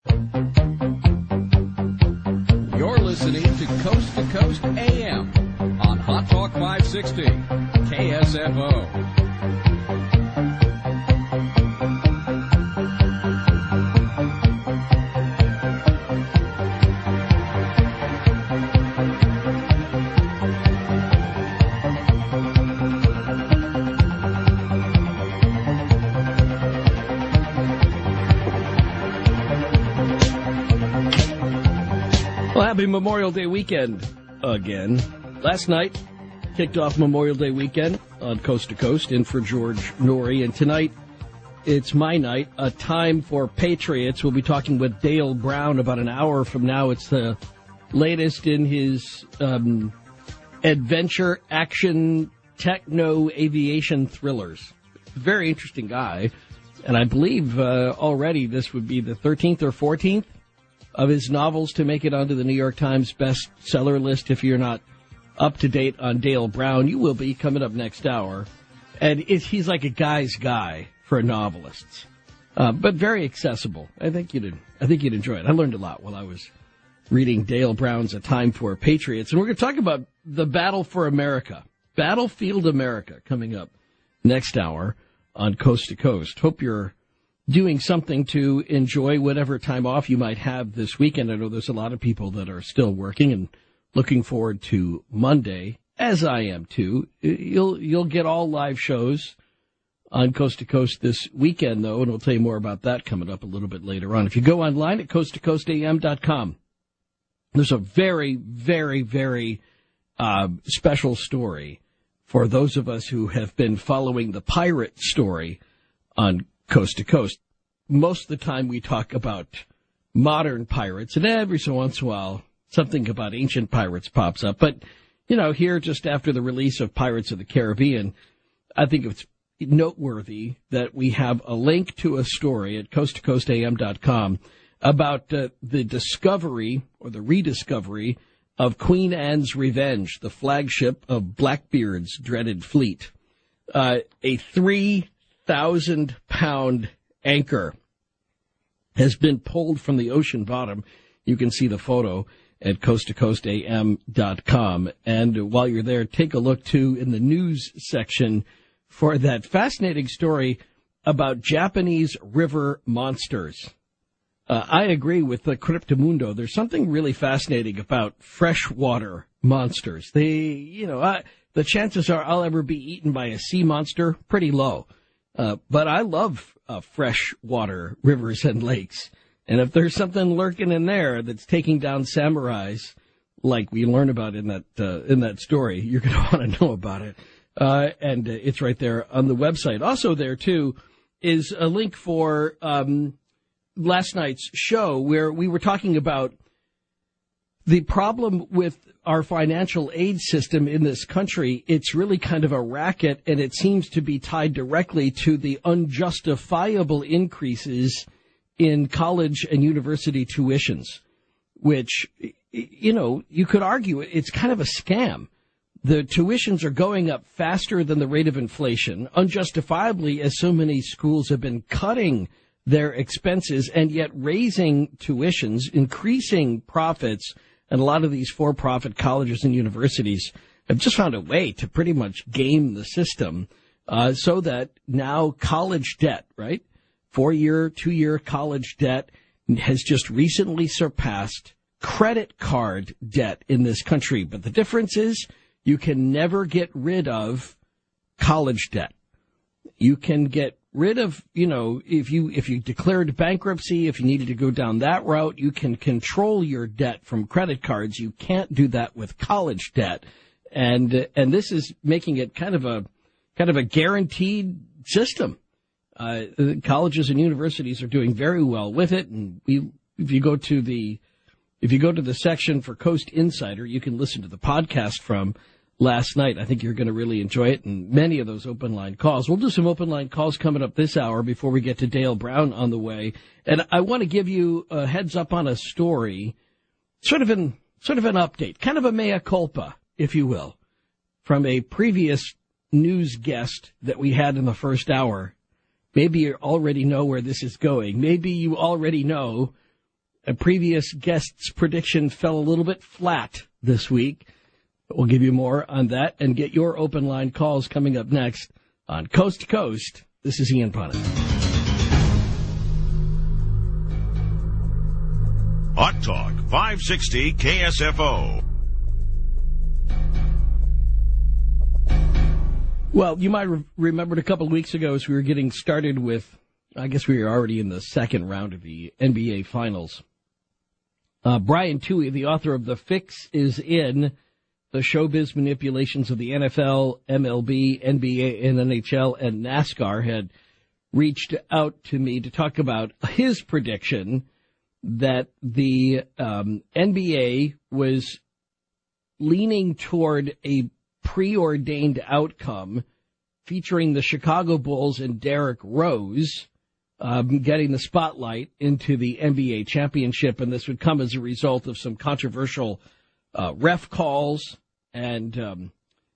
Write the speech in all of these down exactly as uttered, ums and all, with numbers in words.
You're listening to Coast to Coast A M on Hot Talk five sixty, K S F O. Well, happy Memorial Day weekend again. Last night kicked off Memorial Day weekend on Coast to Coast in for George Noory. And tonight, it's my night, a time for Patriots. We'll be talking with Dale Brown about an hour from now. It's the latest in his um, adventure, action, techno, aviation thrillers. Very interesting guy. And I believe uh, already this would be the thirteenth or fourteenth of his novels to make it onto the New York Times bestseller list. If you're not up to date on Dale Brown, you will be coming up next hour. And it, he's like a guy's guy for novelists, uh, but very accessible. I think you'd, I think you'd enjoy it. I learned a lot while I was reading Dale Brown's A Time for Patriots. And we're going to talk about the Battle for America, Battlefield America, coming up next hour on Coast to Coast. Hope you're doing something to enjoy whatever time off you might have this weekend. I know there's a lot of people that are still working and looking forward to Monday, as I am too. You'll you'll get all live shows on Coast to Coast this weekend, though, and we'll tell you more about that coming up a little bit later on. If you go online at coast to coast a m dot com, there's a very, very, very uh, special story for those of us who have been following the pirate story on Coast to Coast. Most of the time we talk about modern pirates, and every so once in a while something about ancient pirates pops up. But, you know, here just after the release of Pirates of the Caribbean, I think it's noteworthy that we have a link to a story at coast to coast a m dot com about uh, the discovery or the rediscovery of Queen Anne's Revenge, the flagship of Blackbeard's dreaded fleet. Uh, a three thousand pound anchor has been pulled from the ocean bottom. You can see the photo at coast to coast a m dot com. And while you're there, take a look, too, in the news section for that fascinating story about Japanese river monsters. Uh, I agree with the Cryptomundo. There's something really fascinating about freshwater monsters. They, you know, I, the chances are I'll ever be eaten by a sea monster, pretty low. Uh, but I love uh, freshwater rivers and lakes. And if there's something lurking in there that's taking down samurais, like we learn about in that uh, in that story, you're going to want to know about it. Uh, and uh, it's right there on the website. Also there, too, is a link for um, last night's show where we were talking about the problem with our financial aid system in this country. It's really kind of a racket, and it seems to be tied directly to the unjustifiable increases in college and university tuitions, which, you know, you could argue it's kind of a scam. The tuitions are going up faster than the rate of inflation, unjustifiably, as so many schools have been cutting their expenses and yet raising tuitions, increasing profits. And a lot of these for-profit colleges and universities have just found a way to pretty much game the system uh, so that now college debt, right, four-year, two-year college debt has just recently surpassed credit card debt in this country. But the difference is you can never get rid of college debt. You can get rid of, you know, if you if you declared bankruptcy, if you needed to go down that route, you can control your debt from credit cards. You can't do that with college debt. And uh, and this is making it kind of a kind of a guaranteed system. Uh, colleges and universities are doing very well with it. And we, if you go to the if you go to the section for Coast Insider, you can listen to the podcast from last night. I think you're going to really enjoy it, and many of those open line calls. We'll do some open line calls coming up this hour before we get to Dale Brown on the way. And I want to give you a heads up on a story, sort of an sort of an update, kind of a mea culpa, if you will, from a previous news guest that we had in the first hour. Maybe you already know where this is going. Maybe you already know a previous guest's prediction fell a little bit flat this week. We'll give you more on that and get your open line calls coming up next on Coast to Coast. This is Ian Punnett. Hot Talk five sixty K S F O. Well, you might re- remembered a couple of weeks ago as we were getting started with, I guess we were already in the second round of the N B A Finals. Uh, Brian Tuohy, the author of The Fix is In, the showbiz manipulations of the N F L, M L B, N B A, and N H L, and NASCAR, had reached out to me to talk about his prediction that the um, N B A was leaning toward a preordained outcome featuring the Chicago Bulls and Derrick Rose um, getting the spotlight into the N B A championship, and this would come as a result of some controversial uh, ref calls and um,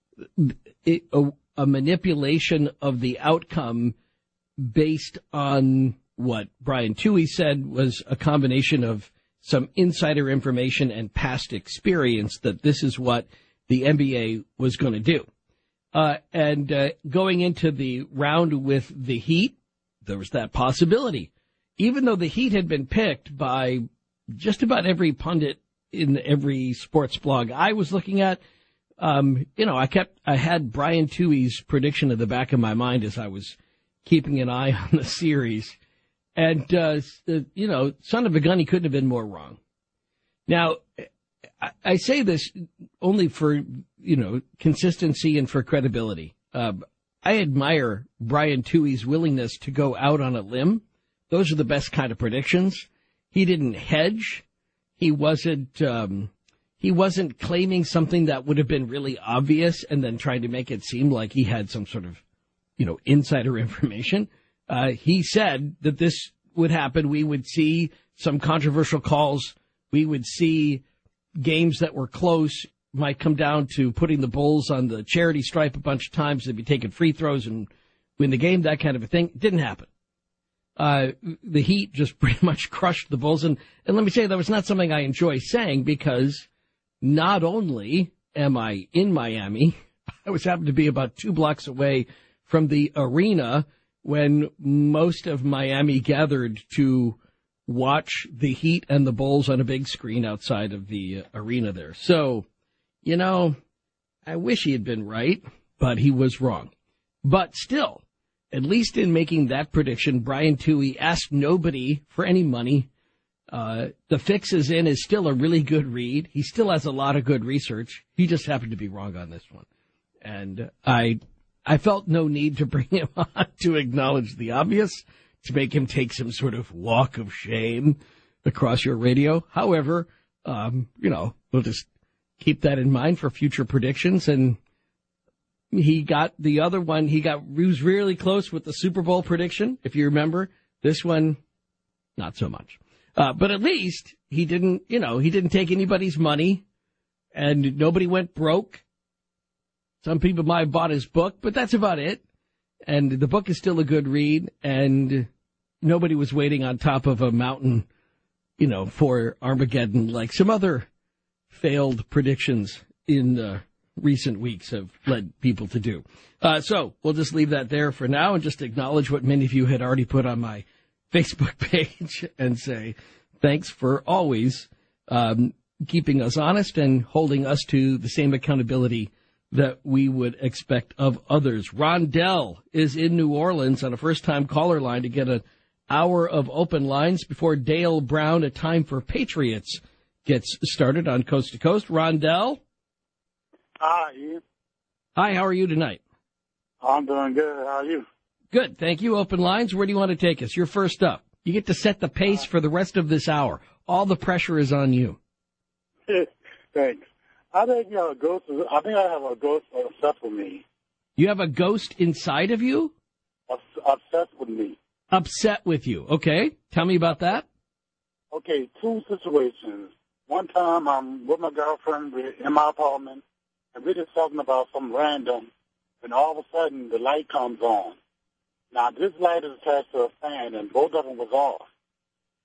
it, a, a manipulation of the outcome based on what Brian Tuohy said was a combination of some insider information and past experience that this is what the N B A was going to do. Uh, and uh, going into the round with the Heat, there was that possibility. Even though the Heat had been picked by just about every pundit in every sports blog I was looking at, um, you know, I kept, I had Brian Tuohy's prediction at the back of my mind as I was keeping an eye on the series. And, uh, you know, son of a gun, he couldn't have been more wrong. Now, I, I say this only for, you know, consistency and for credibility. Uh, I admire Brian Tuohy's willingness to go out on a limb. Those are the best kind of predictions. He didn't hedge. He wasn't, um, he wasn't claiming something that would have been really obvious and then trying to make it seem like he had some sort of, you know, insider information. Uh, he said that this would happen. We would see some controversial calls. We would see games that were close might come down to putting the Bulls on the charity stripe a bunch of times. They'd be taking free throws and win the game, that kind of a thing. It didn't happen. Uh, the Heat just pretty much crushed the Bulls. And, and let me say, that was not something I enjoy saying because not only am I in Miami, I was happened to be about two blocks away from the arena when most of Miami gathered to watch the Heat and the Bulls on a big screen outside of the uh, arena there. So, you know, I wish he had been right, but he was wrong. But still, at least in making that prediction, Brian Tuohy asked nobody for any money. Uh, the Fix is In is still a really good read. He still has a lot of good research. He just happened to be wrong on this one. And I... I felt no need to bring him on to acknowledge the obvious, to make him take some sort of walk of shame across your radio. However, um, you know, we'll just keep that in mind for future predictions. And he got the other one. He got he was really close with the Super Bowl prediction, if you remember. This one, not so much. Uh, but at least he didn't, you know, he didn't take anybody's money, and nobody went broke. Some people might have bought his book, but that's about it. And the book is still a good read, and nobody was waiting on top of a mountain, you know, for Armageddon like some other failed predictions in uh, recent weeks have led people to do. Uh, so we'll just leave that there for now and just acknowledge what many of you had already put on my Facebook page and say thanks for always um, keeping us honest and holding us to the same accountability that we would expect of others. Rondell is in New Orleans on a first-time caller line to get an hour of open lines before Dale Brown, A Time for Patriots, gets started on Coast to Coast. Rondell? Hi, Ian. Hi, how are you tonight? I'm doing good. How are you? Good, thank you. Open lines, where do you want to take us? You're first up. You get to set the pace for the rest of this hour. All the pressure is on you. Thanks. I think you have a ghost. I think I have a ghost obsessed with me. You have a ghost inside of you? Obsessed with me. Upset with you. Okay. Tell me about that. Okay, two situations. One time I'm with my girlfriend in my apartment, and we're just talking about some random, and all of a sudden the light comes on. Now, this light is attached to a fan, and both of them was off.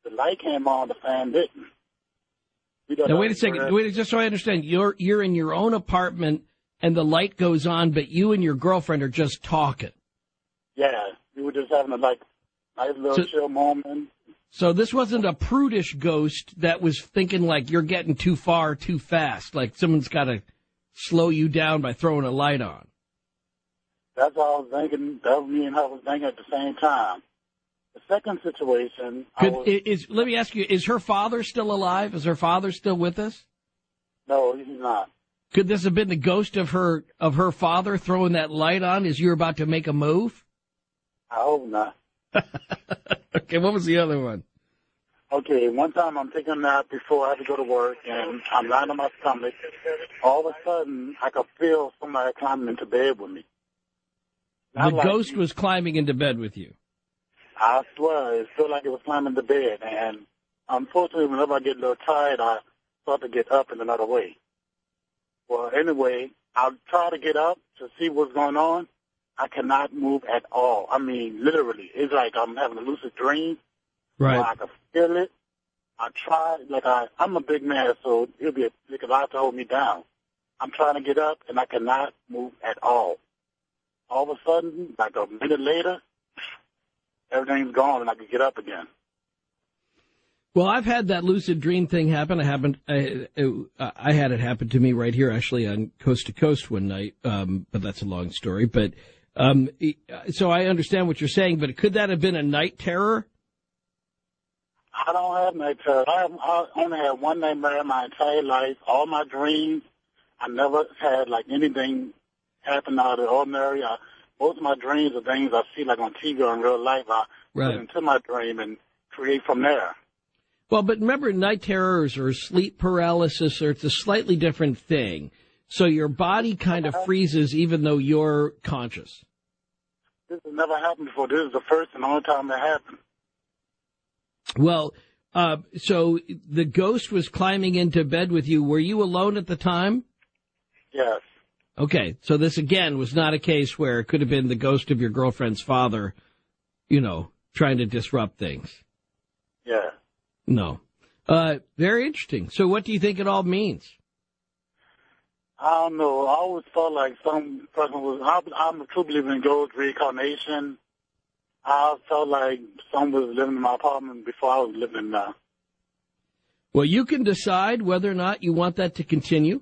The light came on, the fan didn't. Now, wait a second. Wait, just so I understand, you're you're in your own apartment and the light goes on, but you and your girlfriend are just talking. Yeah, we were just having a like nice little So- chill moment. So this wasn't a prudish ghost that was thinking like you're getting too far too fast, like someone's got to slow you down by throwing a light on. That's what I was thinking. That was me and her was thinking at the same time. The second situation, I Could, was, is, let me ask you, is her father still alive? Is her father still with us? no, he's not. Could this have been the ghost of her of her father throwing that light on as you were about to make a move? I hope not. Okay, what was the other one? Okay, one time I'm taking a nap before I have to go to work, and I'm lying on my stomach. All of a sudden, I could feel somebody climbing into bed with me. The ghost was climbing into bed with you. I swear, it felt like it was climbing the bed, and unfortunately, whenever I get a little tired, I start to get up in another way. Well, anyway, I'll try to get up to see what's going on. I cannot move at all. I mean, literally, it's like I'm having a lucid dream. Right. I can feel it. I try, like I, I'm a big man, so it'll be a, like a lot to hold me down. I'm trying to get up, and I cannot move at all. All of a sudden, like a minute later, everything's gone, and I can get up again. Well, I've had that lucid dream thing happen. I happened. I, I had it happen to me right here, actually, on Coast to Coast one night. Um, but that's a long story. But um, so I understand what you're saying. But could that have been a night terror? I don't have night terror. I, have, I only had one nightmare my entire life. All my dreams, I never had like anything happen out of the ordinary. I, most of my dreams are things I see like on T V or in real life. I Right. put into my dream and create from there. Well, but remember, night terrors or sleep paralysis, or it's a slightly different thing. So your body kind of freezes even though you're conscious. This has never happened before. This is the first and only time it happened. Well, uh, so the ghost was climbing into bed with you. Were you alone at the time? Yes. Okay, so this, again, was not a case where it could have been the ghost of your girlfriend's father, you know, trying to disrupt things. Yeah. No. Uh, very interesting. So what do you think it all means? I don't know. I always felt like some person was, I, I'm a true believer in ghost reincarnation. I felt like someone was living in my apartment before I was living there. Well, you can decide whether or not you want that to continue.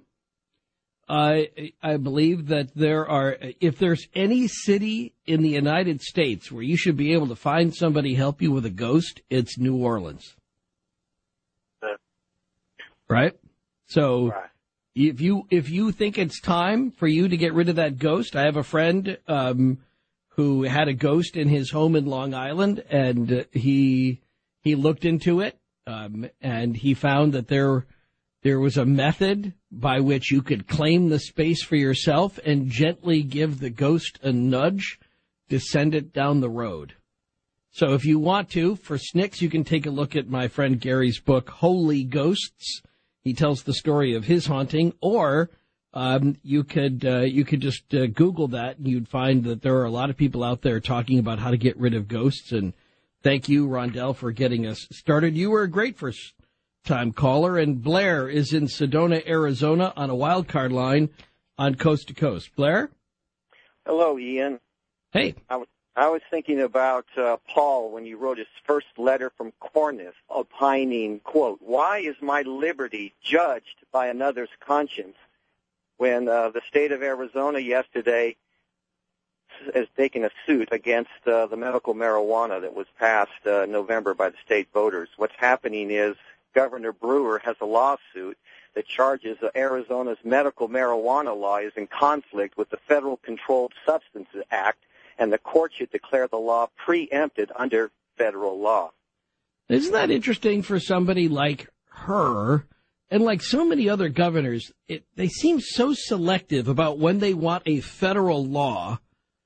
I I believe that there are, if there's any city in the United States where you should be able to find somebody help you with a ghost, it's New Orleans. Yeah. Right? So Right. if you if you think it's time for you to get rid of that ghost, I have a friend um, who had a ghost in his home in Long Island, and uh, he he looked into it, um, and he found that there there was a method by which you could claim the space for yourself and gently give the ghost a nudge to send it down the road. So if you want to, for Snicks, you can take a look at my friend Gary's book, Holy Ghosts. He tells the story of his haunting, or um, you could uh, you could just uh, Google that, and you'd find that there are a lot of people out there talking about how to get rid of ghosts. And thank you, Rondell, for getting us started. You were a great first-time caller, and Blair is in Sedona, Arizona, on a wild card line on Coast to Coast. Blair? Hello, Ian. Hey. I was, I was thinking about uh, Paul when he wrote his first letter from Corinth, opining, quote, "Why is my liberty judged by another's conscience?" When uh, the state of Arizona yesterday has taken a suit against uh, the medical marijuana that was passed uh, November by the state voters. What's happening is Governor Brewer has a lawsuit that charges that Arizona's medical marijuana law is in conflict with the Federal Controlled Substances Act, and the court should declare the law preempted under federal law. Isn't that interesting for somebody like her, and like so many other governors? It, they seem so selective about when they want a federal law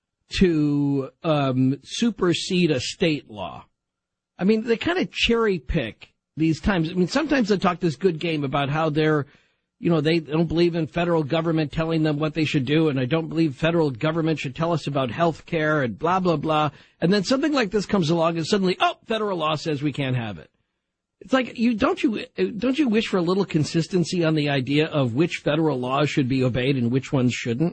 to um, supersede a state law. I mean, they kind of cherry pick these times. I mean, sometimes they talk this good game about how they're, you know, they don't believe in federal government telling them what they should do, and I don't believe federal government should tell us about health care and blah, blah, blah. And then something like this comes along and suddenly, oh, federal law says we can't have it. It's like you don't you don't you wish for a little consistency on the idea of which federal laws should be obeyed and which ones shouldn't?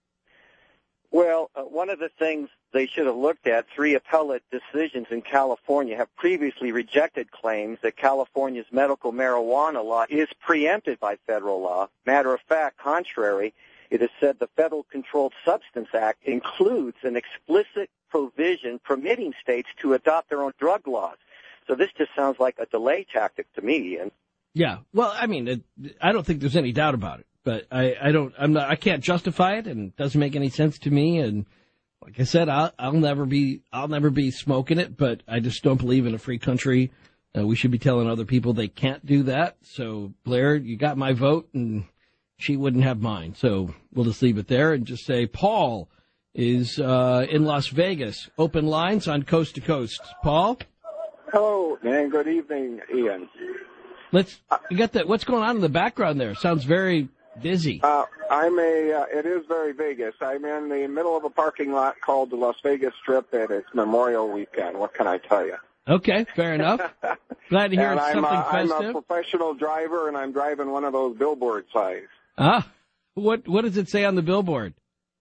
Well, uh, one of the things they should have looked at, three appellate decisions in California have previously rejected claims that California's medical marijuana law is preempted by federal law. Matter of fact, contrary, it is said the Federal Controlled Substance Act includes an explicit provision permitting states to adopt their own drug laws. So this just sounds like a delay tactic to me. And yeah, well, I mean, it, I don't think there's any doubt about it. But I, I don't, I'm not, I can't justify it, and it doesn't make any sense to me. And like I said, I'll, I'll never be, I'll never be smoking it. But I just don't believe in a free country. Uh, we should be telling other people they can't do that. So Blair, you got my vote, and she wouldn't have mine. So we'll just leave it there and just say Paul is uh, in Las Vegas. Open lines on Coast to Coast. Paul. Hello, and good evening, Ian. Let's. You got that? What's going on in the background there? Sounds very busy. Uh, I'm a, uh, it is very Vegas. I'm in the middle of a parking lot called the Las Vegas Strip, and it's Memorial Weekend. What can I tell you? Okay, fair enough. Glad to hear and it's I'm, something uh, festive. I'm a professional driver, and I'm driving one of those billboard signs. Ah, what what does it say on the billboard?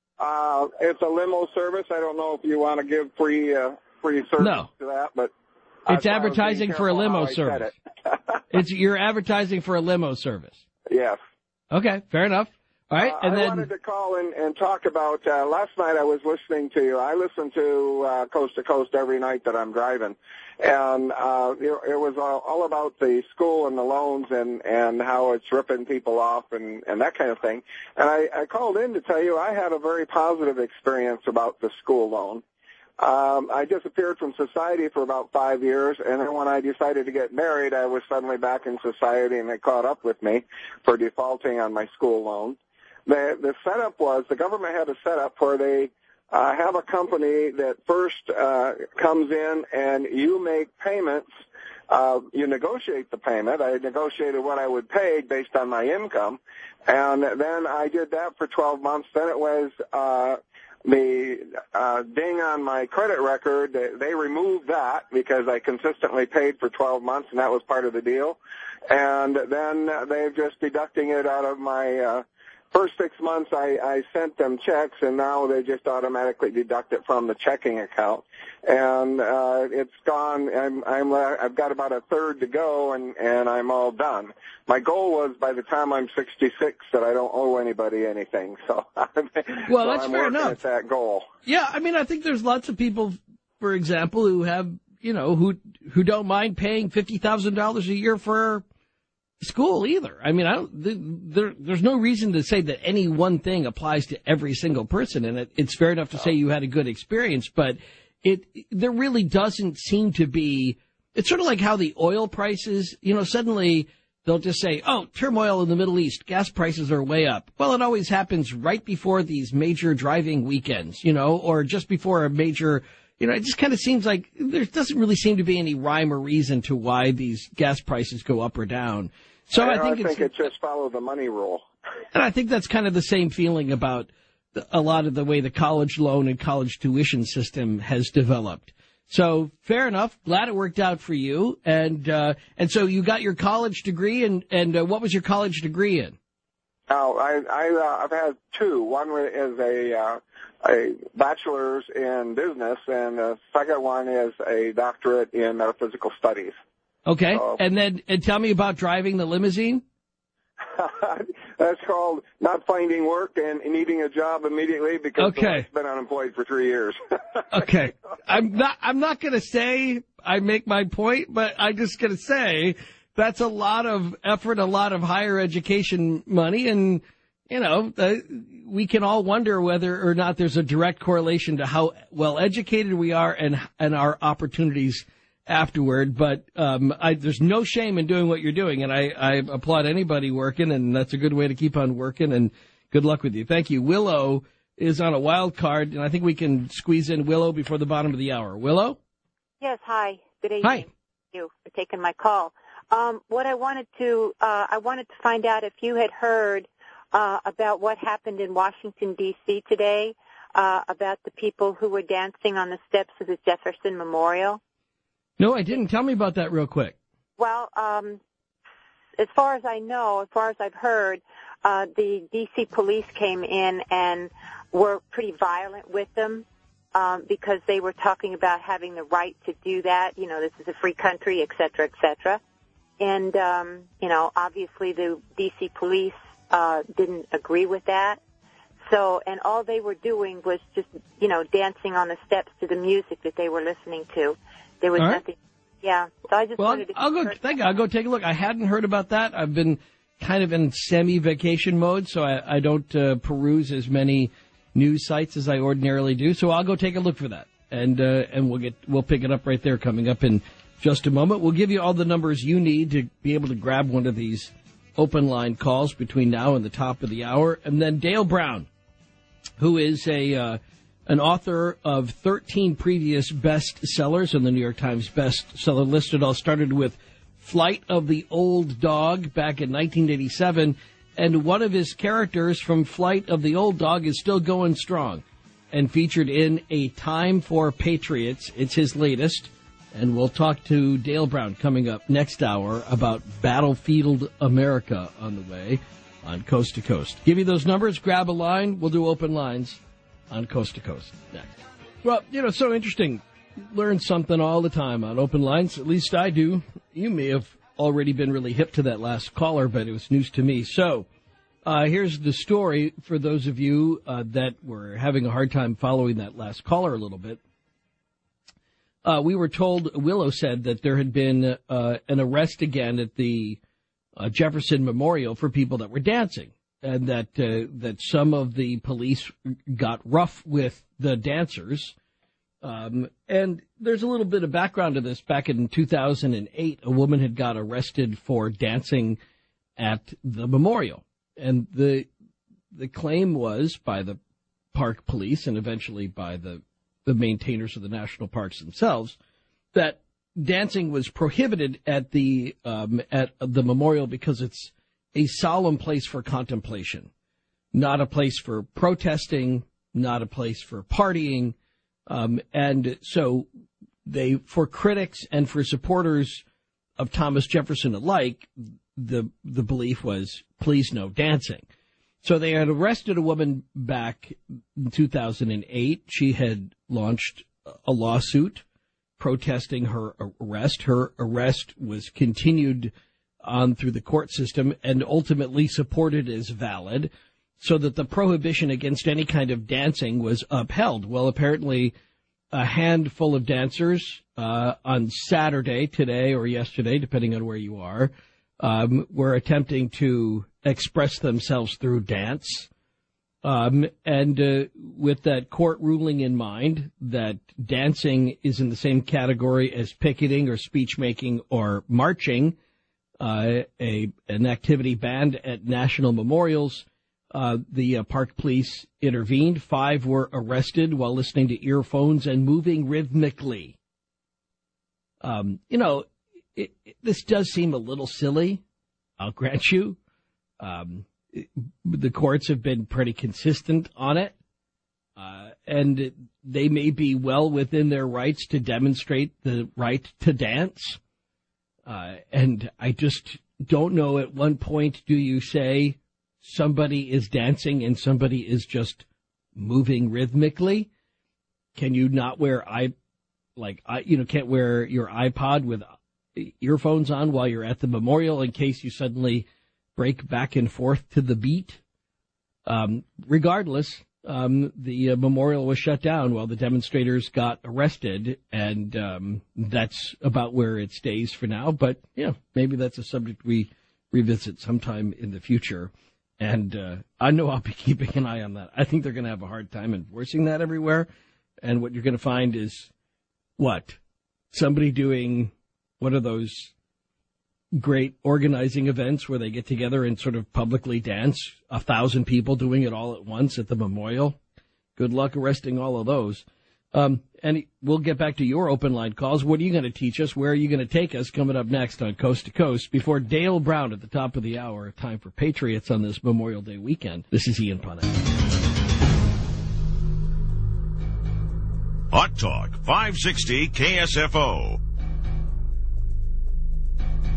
Uh, it's a limo service. I don't know if you want to give free uh, free service no. to that, but it's advertising for a limo service. It. It's you're advertising for a limo service. Yes. Okay, fair enough. All right, uh, and I then wanted to call in and talk about. Uh, last night I was listening to you. I listen to uh, Coast to Coast every night that I'm driving, and uh, it, it was all, all about the school and the loans and and how it's ripping people off and and that kind of thing. And I, I called in to tell you I had a very positive experience about the school loan. Um, I disappeared from society for about five years, and then when I decided to get married, I was suddenly back in society, and they caught up with me for defaulting on my school loan. The, the setup was the government had a setup where they uh, have a company that first uh, comes in and you make payments. Uh, you negotiate the payment. I negotiated what I would pay based on my income, and then I did that for twelve months. Then it was uh, the uh, ding on my credit record. They, they removed that because I consistently paid for twelve months, and that was part of the deal. And then they're just deducting it out of my uh, first six months. I, I sent them checks, and now they just automatically deduct it from the checking account. And uh, it's gone. I'm, I'm, uh, I've got about a third to go, and, and I'm all done. My goal was by the time I'm sixty-six that I don't owe anybody anything. So, well, so that's I'm fair working enough. at that goal. Yeah, I mean, I think there's lots of people, for example, who have, you know, who who don't mind paying fifty thousand dollars a year for school either. I mean, I don't, there, there's no reason to say that any one thing applies to every single person, and it, it's fair enough to say you had a good experience, but it there really doesn't seem to be. It's sort of like how the oil prices, you know, suddenly they'll just say, oh, turmoil in the Middle East, gas prices are way up. Well, it always happens right before these major driving weekends, you know, or just before a major, you know, it just kind of seems like there doesn't really seem to be any rhyme or reason to why these gas prices go up or down. So I, I think, I think it's, it's just follow the money rule. And I think that's kind of the same feeling about the, a lot of the way the college loan and college tuition system has developed. So fair enough. Glad it worked out for you. And uh, and so you got your college degree, and and uh, what was your college degree in? Oh, I, I uh, I've had two. One is a uh, a bachelor's in business, and the second one is a doctorate in metaphysical studies. Okay, so, and then and tell me about driving the limousine. That's called not finding work and needing a job immediately because okay. I've been unemployed for three years. Okay, I'm not. I'm not going to say I make my point, but I'm just going to say that's a lot of effort, a lot of higher education money, and you know uh, we can all wonder whether or not there's a direct correlation to how well educated we are and and our opportunities afterward. But um, I, there's no shame in doing what you're doing, and I, I applaud anybody working, and that's a good way to keep on working, and good luck with you. Thank you. Willow is on a wild card, and I think we can squeeze in Willow before the bottom of the hour. Willow? Yes, hi. Good evening. Hi. Thank you for taking my call. Um, what I wanted to, uh, I wanted to find out if you had heard uh, about what happened in Washington, D C today, uh, about the people who were dancing on the steps of the Jefferson Memorial. No, I didn't. Tell me about that real quick. well, um, as far as I know, as far as I've heard, uh, the D C police came in and were pretty violent with them um, because they were talking about having the right to do that. You know, this is a free country, et cetera, et cetera. And, um, you know, obviously the D C police uh, didn't agree with that. So, and all they were doing was just, you know, dancing on the steps to the music that they were listening to. There was all right. nothing. Yeah. So I just well, wanted to. I'll go. Thank you. I'll go take a look. I hadn't heard about that. I've been kind of in semi-vacation mode, so I, I don't uh, peruse as many news sites as I ordinarily do. So I'll go take a look for that, and uh, and we'll get we'll pick it up right there coming up in just a moment. We'll give you all the numbers you need to be able to grab one of these open line calls between now and the top of the hour, and then Dale Brown, who is a uh, an author of thirteen previous bestsellers on the New York Times bestseller list. It all started with Flight of the Old Dog back in nineteen eighty-seven, and one of his characters from Flight of the Old Dog is still going strong and featured in A Time for Patriots. It's his latest, and we'll talk to Dale Brown coming up next hour about Battlefield America on the way on Coast to Coast. Give you those numbers, grab a line, we'll do open lines on Coast to Coast next. Well, you know, so interesting. Learn something all the time on open lines. At least I do. You may have already been really hip to that last caller, but it was news to me. So uh, here's the story for those of you uh, that were having a hard time following that last caller a little bit. Uh, we were told, Willow said, that there had been uh, an arrest again at the uh, Jefferson Memorial for people that were dancing, and that uh, that some of the police got rough with the dancers. Um, and there's a little bit of background to this. Back in two thousand eight, a woman had got arrested for dancing at the memorial. And the the claim was by the park police and eventually by the, the maintainers of the national parks themselves that dancing was prohibited at the um, at the memorial because it's a solemn place for contemplation, not a place for protesting, not a place for partying. Um, and so they, for critics and for supporters of Thomas Jefferson alike, the the belief was, please no dancing. So they had arrested a woman back in two thousand eight. She had launched a lawsuit protesting her arrest. Her arrest was continued on through the court system and ultimately supported as valid, so that the prohibition against any kind of dancing was upheld. Well, apparently a handful of dancers uh, on Saturday, today or yesterday, depending on where you are, um, were attempting to express themselves through dance. Um, and uh, with that court ruling in mind that dancing is in the same category as picketing or speech-making or marching, uh, a an activity banned at national memorials, Uh, the uh, park police intervened. Five were arrested while listening to earphones and moving rhythmically. Um, you know, it, it, this does seem a little silly, I'll grant you. Um, it, the courts have been pretty consistent on it, uh, and it, they may be well within their rights to demonstrate the right to dance. Uh, and I just don't know, at one point do you say somebody is dancing and somebody is just moving rhythmically? Can you not wear i like i you know can't wear your iPod with earphones on while you're at the memorial in case you suddenly break back and forth to the beat? Um, regardless, um, the uh, memorial was shut down while the demonstrators got arrested, and um, that's about where it stays for now. But yeah, maybe that's a subject we revisit sometime in the future. And uh, I know I'll be keeping an eye on that. I think they're going to have a hard time enforcing that everywhere. And what you're going to find is, what? Somebody doing one of those great organizing events where they get together and sort of publicly dance, a thousand people doing it all at once at the memorial. Good luck arresting all of those. Um, and we'll get back to your open line calls. What are you going to teach us? Where are you going to take us? Coming up next on Coast to Coast before Dale Brown at the top of the hour. Time for Patriots on this Memorial Day weekend. This is Ian Punnett. Hot Talk five sixty K S F O.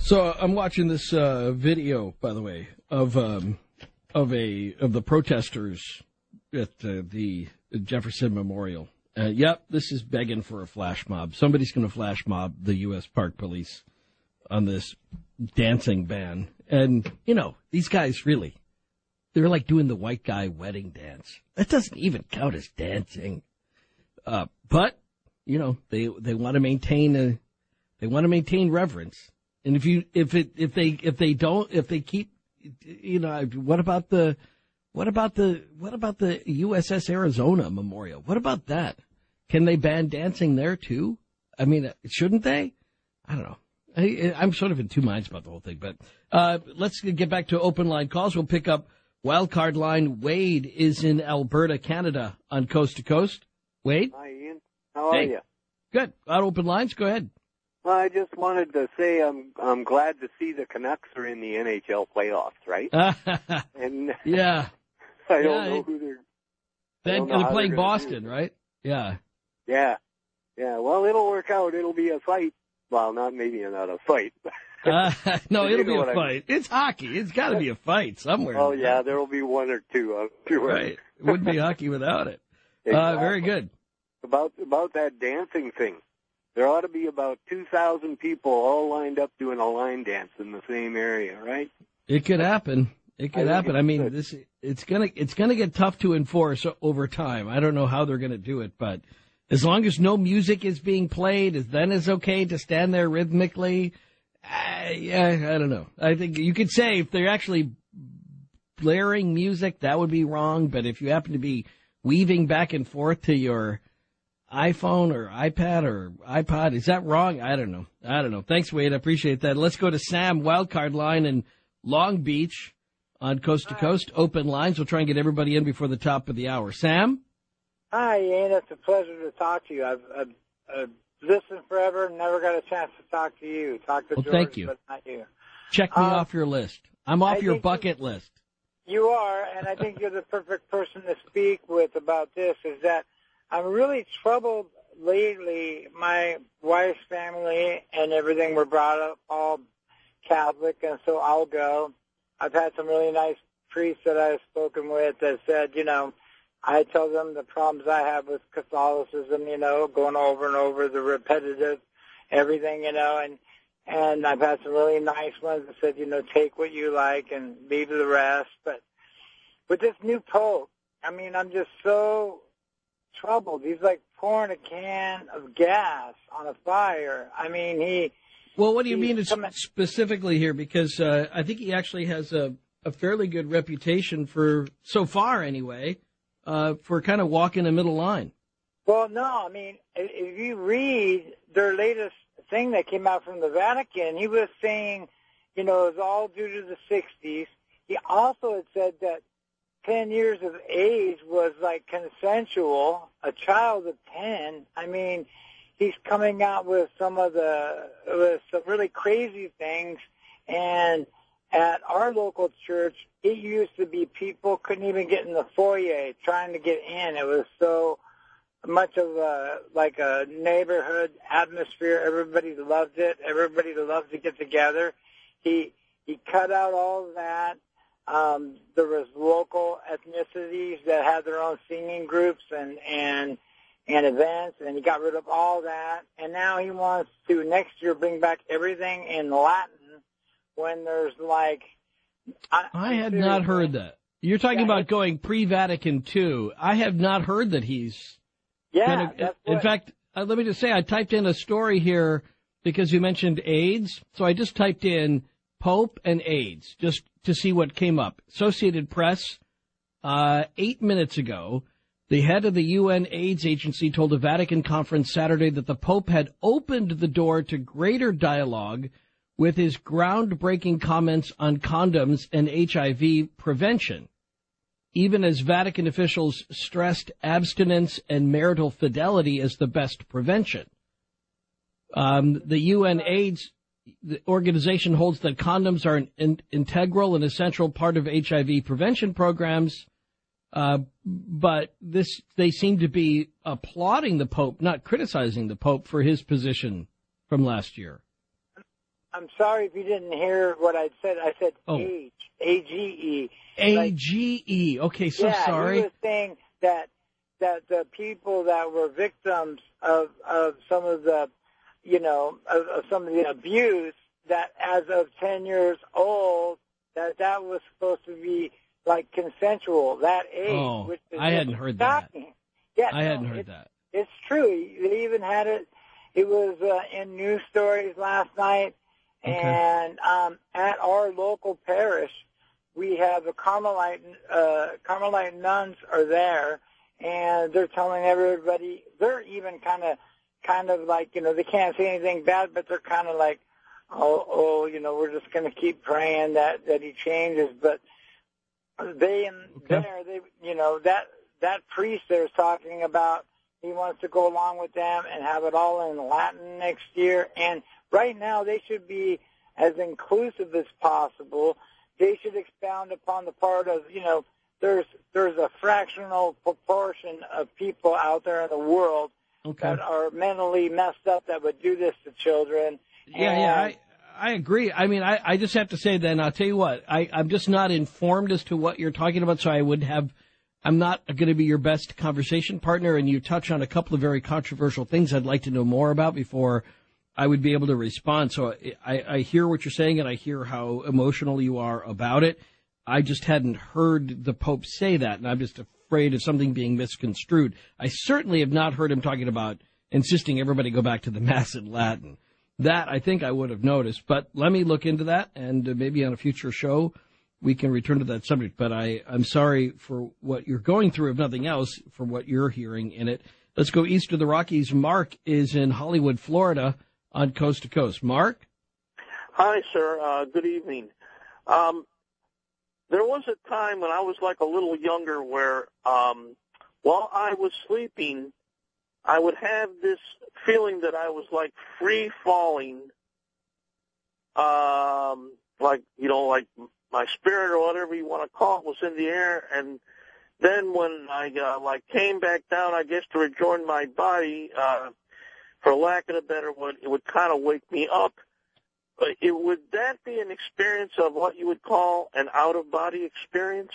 So I'm watching this uh, video, by the way, of um, of a of the protesters at uh, the Jefferson Memorial. Uh, yep, this is begging for a flash mob. Somebody's going to flash mob the U S Park Police on this dancing ban. And, you know, these guys really, they're like doing the white guy wedding dance. That doesn't even count as dancing. Uh, but, you know, they they want to maintain a, they want to maintain reverence. And if you if it if they if they don't if they keep, you know, what about the what about the what about the U S S Arizona Memorial? What about that? Can they ban dancing there too? I mean, shouldn't they? I don't know. I, I'm sort of in two minds about the whole thing. But uh, let's get back to open line calls. We'll pick up wildcard line. Wade is in Alberta, Canada, on Coast to Coast. Wade? Hi, Ian. How hey. are you? Good. On open lines, go ahead. Well, I just wanted to say I'm I'm glad to see the Canucks are in the N H L playoffs, right? and yeah. I don't yeah, know who they're. Then they're playing they're Boston, do. right? Yeah. Yeah. Yeah. Well, it'll work out. It'll be a fight. Well, not maybe not a fight. uh, no, it'll be a fight. I mean. It's hockey. It's got to be a fight somewhere. Oh yeah, there will be one or two. I'm sure. Right. It wouldn't be hockey without it. Exactly. Uh, very good. About about that dancing thing. There ought to be about two thousand people all lined up doing a line dance in the same area, right? It could happen. It could I happen. I mean, good. this it's gonna it's gonna get tough to enforce over time. I don't know how they're gonna do it, but as long as no music is being played, then it's okay to stand there rhythmically. Uh, yeah, I don't know. I think you could say if they're actually blaring music, that would be wrong. But if you happen to be weaving back and forth to your iPhone or iPad or iPod, is that wrong? I don't know. I don't know. Thanks, Wade. I appreciate that. Let's go to Sam, wildcard line in Long Beach on Coast to Coast. Open lines. We'll try and get everybody in before the top of the hour. Sam? Hi, Ian. It's a pleasure to talk to you. I've, I've, I've listened forever and never got a chance to talk to you. Talk to well, George, thank you. but not you. Check me um, off your list. I'm off I your bucket you, list. You are, and I think you're the perfect person to speak with about this, is that I'm really troubled lately. My wife's family and everything were brought up all Catholic, and so I'll go. I've had some really nice priests that I've spoken with that said, you know, I tell them the problems I have with Catholicism, you know, going over and over, the repetitive, everything, you know, and and I've had some really nice ones that said, you know, take what you like and leave the rest. But with this new Pope, I mean, I'm just so troubled. He's like pouring a can of gas on a fire. I mean, he... Well, what do you mean coming, specifically here? Because uh, I think he actually has a, a fairly good reputation for, so far anyway, uh, for kind of walking the middle line. Well, no, I mean, if you read their latest thing that came out from the Vatican, he was saying, you know, it was all due to the sixties. He also had said that ten years of age was like consensual, a child of ten. I mean, he's coming out with some of the, with some really crazy things. And at our local church, it used to be people couldn't even get in the foyer trying to get in. It was so much of a, like a neighborhood atmosphere. Everybody loved it. Everybody loved to get together. He, he cut out all of that. Um, there was local ethnicities that had their own singing groups and, and, and events, and he got rid of all that. And now he wants to next year bring back everything in Latin when there's like... I, I had not heard that. You're talking yeah, about going pre-Vatican two. I have not heard that he's... Yeah, gonna, that's In what, fact, uh, let me just say, I typed in a story here because you mentioned AIDS. So I just typed in Pope and AIDS just to see what came up. Associated Press, uh, eight minutes ago, the head of the U N AIDS agency told a Vatican conference Saturday that the Pope had opened the door to greater dialogue with his groundbreaking comments on condoms and H I V prevention, even as Vatican officials stressed abstinence and marital fidelity as the best prevention. Um, the U N AIDS the organization holds that condoms are an in, integral and essential part of H I V prevention programs, uh, but this they seem to be applauding the Pope, not criticizing the Pope for his position from last year. I'm sorry if you didn't hear what I said. I said oh. age, A G E. A G E. Okay, so yeah, sorry. he was saying that that the people that were victims of of some of the, you know, of, of some of the abuse, that as of ten years old, that that was supposed to be like consensual, that age. Oh, which is I hadn't heard shocking. that. Yeah, I no, hadn't heard it, that. It's true. They even had it. It was uh, in news stories last night, okay. and um, at our local parish, we have a Carmelite uh, Carmelite nuns are there, and they're telling everybody. They're even kind of, kind of like, you know, they can't say anything bad, but they're kind of like, oh, oh, you know, we're just going to keep praying that that he changes. But they and okay. there, they, you know, that that priest there's talking about. He wants to go along with them and have it all in Latin next year. And right now they should be as inclusive as possible. They should expound upon the part of, you know, there's there's a fractional proportion of people out there in the world okay. that are mentally messed up that would do this to children. Yeah, and, yeah, I, I agree. I mean, I, I just have to say then, I'll tell you what, I, I'm just not informed as to what you're talking about, so I would have... I'm not going to be your best conversation partner, and you touch on a couple of very controversial things I'd like to know more about before I would be able to respond. So I, I hear what you're saying, and I hear how emotional you are about it. I just hadn't heard the Pope say that, and I'm just afraid of something being misconstrued. I certainly have not heard him talking about insisting everybody go back to the Mass in Latin. That I think I would have noticed, but let me look into that, and uh, maybe on a future show we can return to that subject, but I, I'm sorry for what you're going through, if nothing else, for what you're hearing in it. Let's go east of the Rockies. Mark is in Hollywood, Florida, on Coast to Coast. Mark? Hi, sir. Uh, good evening. Um, there was a time when I was like a little younger where um, while I was sleeping, I would have this feeling that I was like free falling, um, like, you know, like my spirit or whatever you want to call it was in the air, and then when I uh, like came back down, I guess to rejoin my body, uh, for lack of a better word, it would kind of wake me up. But it, would that be an experience of what you would call an out-of-body experience?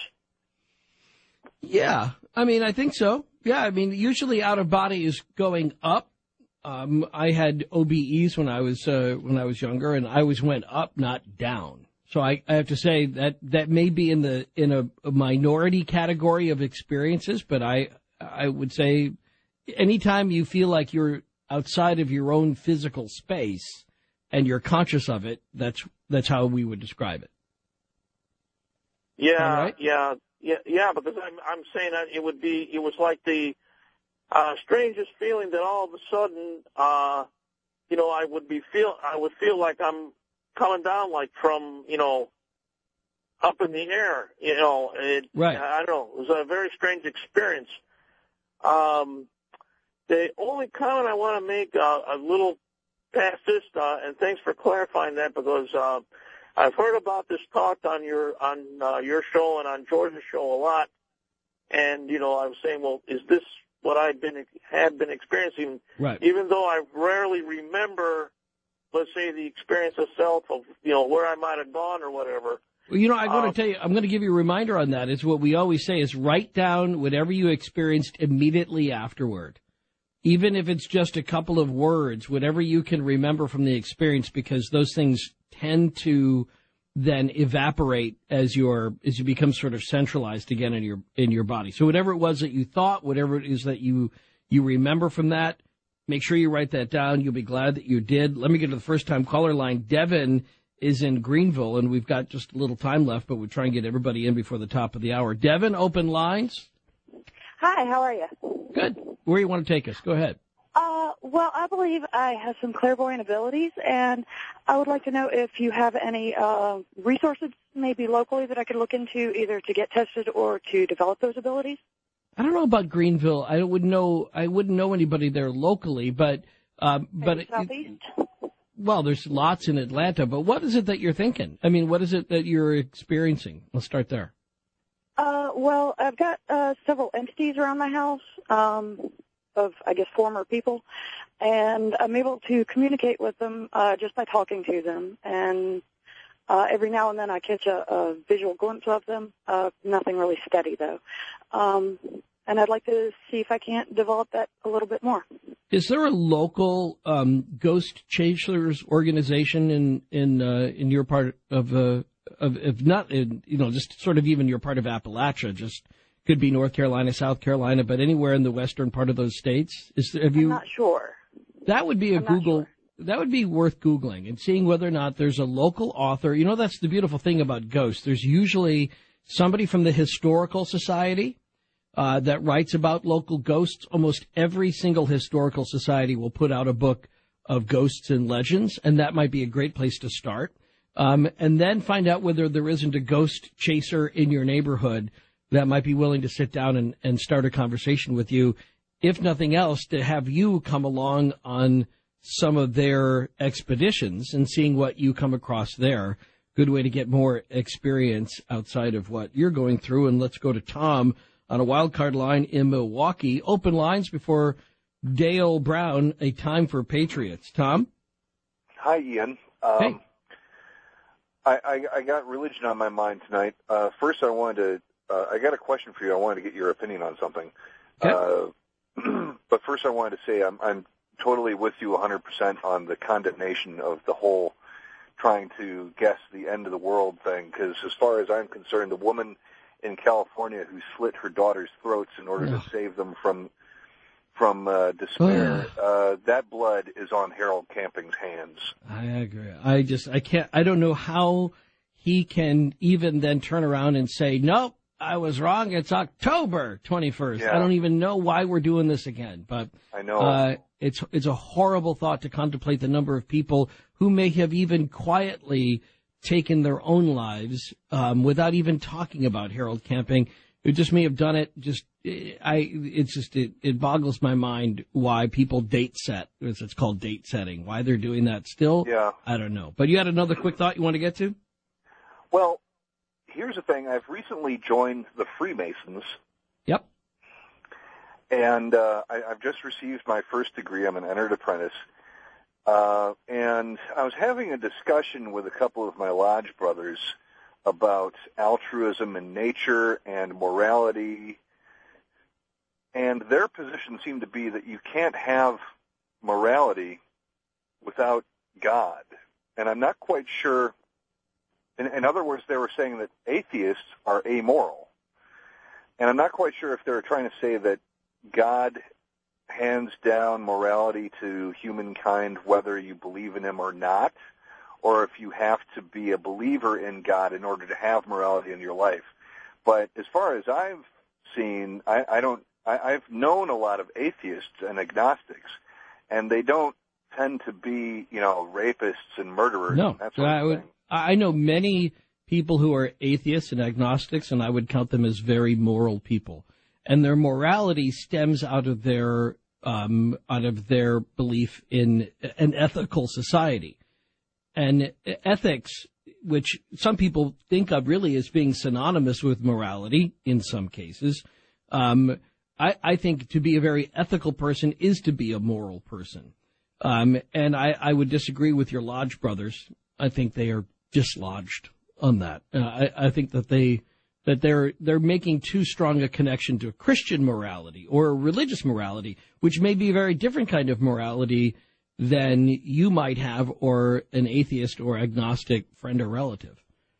Yeah, I mean, I think so. Yeah, I mean, usually out-of-body is going up. Um, I had O B Es when I was uh, when I was younger, and I always went up, not down. So I, I have to say that that may be in the in a, a minority category of experiences, but I I would say anytime you feel like you're outside of your own physical space and you're conscious of it, that's that's how we would describe it. Yeah, right? yeah, yeah, yeah. Because I'm I'm saying that it would be it was like the uh, strangest feeling that all of a sudden, uh, you know, I would be feel I would feel like I'm coming down like from, you know, up in the air, you know. It, right. I don't know. It was a very strange experience. Um, the only comment I want to make, uh, a little past this, uh, and thanks for clarifying that, because uh, I've heard about this talk on your on uh, your show and on George's show a lot, and you know, I was saying, well, is this what I've been had been experiencing? Right. Even though I rarely remember, let's say, the experience itself of, you know, where I might have gone or whatever. Well, you know, I'm going um, to tell you, I'm going to give you a reminder on that. It's what we always say is write down whatever you experienced immediately afterward. Even if it's just a couple of words, whatever you can remember from the experience, because those things tend to then evaporate as your as you become sort of centralized again in your in your body. So whatever it was that you thought, whatever it is that you you remember from that, make sure you write that down. You'll be glad that you did. Let me get to the first-time caller line. Devin is in Greenville, and we've got just a little time left, but we'll try and get everybody in before the top of the hour. Devin, open lines. Hi, how are you? Good. Where do you want to take us? Go ahead. Uh, well, I believe I have some clairvoyant abilities, and I would like to know if you have any uh, resources, maybe locally, that I could look into, either to get tested or to develop those abilities. I don't know about Greenville. I wouldn't know. I wouldn't know anybody there locally, but um, but it, Southeast. Well, there's lots in Atlanta. But what is it that you're thinking? I mean, what is it that you're experiencing? Let's start there. Uh, well, I've got uh, several entities around my house. Um, of, I guess, former people, and I'm able to communicate with them uh, just by talking to them. And uh, every now and then I catch a, a visual glimpse of them. Uh, nothing really steady, though. Um, and I'd like to see if I can't develop that a little bit more. Is there a local um, ghost chasers organization in in uh, in your part of uh, of if not in, you know, just sort of even your part of Appalachia? Just could be North Carolina, South Carolina, but anywhere in the western part of those states. Is there, have you? I'm not sure. That would be a I'm Google. Sure. That would be worth Googling and seeing whether or not there's a local author. You know, that's the beautiful thing about ghosts. There's usually somebody from the Historical Society uh, that writes about local ghosts. Almost every single historical society will put out a book of ghosts and legends, and that might be a great place to start. Um, and then find out whether there isn't a ghost chaser in your neighborhood that might be willing to sit down and, and start a conversation with you. If nothing else, to have you come along on some of their expeditions and seeing what you come across there. Good way to get more experience outside of what you're going through. And let's go to Tom on a wild card line in Milwaukee. Open lines before Dale Brown, a time for Patriots. Tom? Hi, Ian. Um, hey. I, I, I got religion on my mind tonight. Uh, first, I wanted to, uh, I got a question for you. I wanted to get your opinion on something. Okay. Uh, but first, I wanted to say I'm, I'm totally with you one hundred percent on the condemnation of the whole trying to guess the end of the world thing, because as far as I'm concerned, the woman in California who slit her daughter's throats in order Ugh. to save them from from uh, despair, uh, that blood is on Harold Camping's hands. I agree. I just, I can't, I don't know how he can even then turn around and say, nope, I was wrong. It's October twenty-first. Yeah. I don't even know why we're doing this again, but I know. Uh, it's, it's a horrible thought to contemplate the number of people who may have even quietly taken their own lives, um, without even talking about Harold Camping, who just may have done it. Just, I, it's just, it, it boggles my mind why people date set, as it's called date setting, why they're doing that still. Yeah. I don't know. But you had another quick thought you want to get to? Well, here's the thing. I've recently joined the Freemasons. Yep. And uh, I, I've just received my first degree. I'm an entered apprentice. Uh, and I was having a discussion with a couple of my lodge brothers about altruism in nature and morality. And their position seemed to be that you can't have morality without God. And I'm not quite sure. In, in other words, they were saying that atheists are amoral. And I'm not quite sure if they were trying to say that God hands down morality to humankind whether you believe in him or not, or if you have to be a believer in God in order to have morality in your life. But as far as I've seen, I, I don't, I, I've known a lot of atheists and agnostics, and they don't tend to be, you know, rapists and murderers. No, and that sort I of would. thing. I know many people who are atheists and agnostics, and I would count them as very moral people. And their morality stems out of their um, out of their belief in an ethical society. And ethics, which some people think of really as being synonymous with morality in some cases, um, I, I think to be a very ethical person is to be a moral person. Um, and I, I would disagree with your lodge brothers. I think they are dislodged on that. Uh, I, I think that they that they're they're making too strong a connection to a Christian morality or a religious morality, which may be a very different kind of morality than you might have, or an atheist or agnostic friend or relative.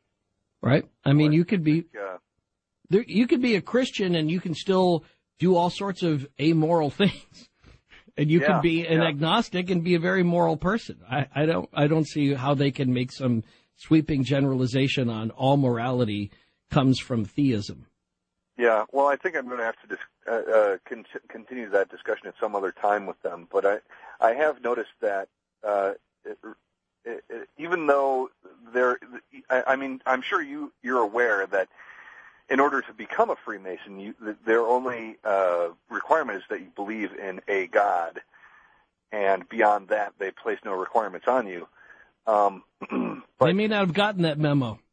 Right? I mean, you could be Yeah. there, you could be a Christian and you can still do all sorts of amoral things. And you Yeah, can be an yeah. agnostic and be a very moral person. I, I don't I don't see how they can make some sweeping generalization on all morality comes from theism. Yeah, well, I think I'm going to have to dis- uh, uh, con- continue that discussion at some other time with them. But I, I have noticed that uh, it, it, it, even though they're, I, I mean, I'm sure you you're aware that in order to become a Freemason, you, their only uh, requirement is that you believe in a God, and beyond that, they place no requirements on you. Um, but, They may not have gotten that memo.